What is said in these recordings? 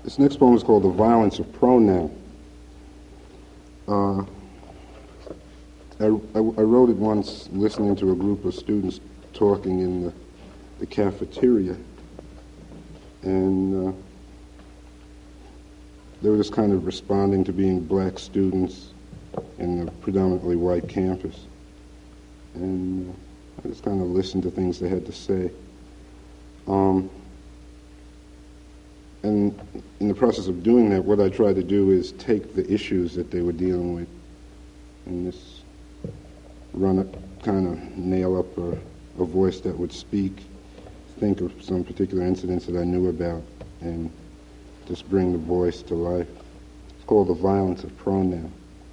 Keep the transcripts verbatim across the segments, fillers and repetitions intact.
This next poem is called The Violence of Pronoun. Uh, I, I, I wrote it once listening to a group of students talking in the, the cafeteria, and uh, they were just kind of responding to being black students in a predominantly white campus. And uh, I just kind of listened to things they had to say. Um, and in the process of doing that, what I tried to do is take the issues that they were dealing with and just run it, kind of nail up a, a voice that would speak, think of some particular incidents that I knew about, and just bring the voice to life. It's called The Violence of Pronoun.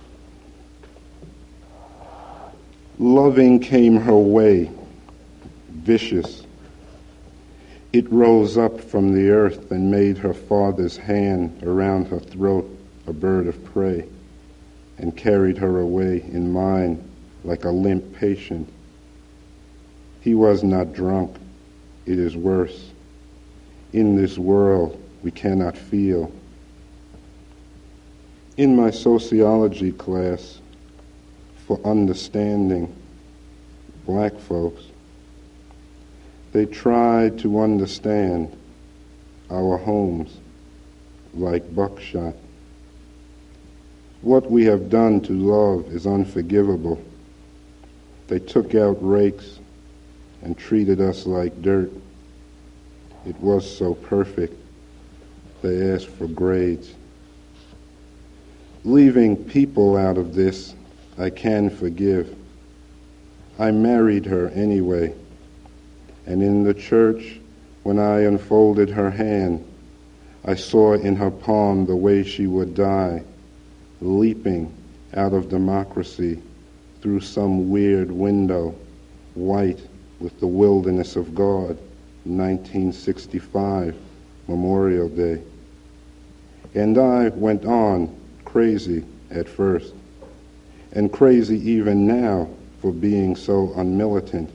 Loving came her way, vicious. It rose up from the earth and made her father's hand around her throat a bird of prey, and carried her away in mine like a limp patient. He was not drunk. It is worse. In this world we cannot feel. In my sociology class for understanding black folks, they tried to understand our homes like buckshot. What we have done to love is unforgivable. They took out rakes and treated us like dirt. It was so perfect. They asked for grades. Leaving people out of this, I can forgive. I married her anyway. And in the church, when I unfolded her hand, I saw in her palm the way she would die, leaping out of democracy through some weird window, white with the wilderness of God, nineteen sixty-five, Memorial Day. And I went on crazy at first, and crazy even now for being so unmilitant.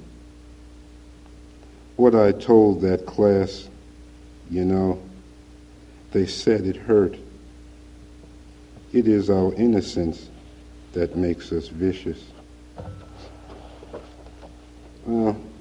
What I told that class, you know, they said it hurt. It is our innocence that makes us vicious. Well,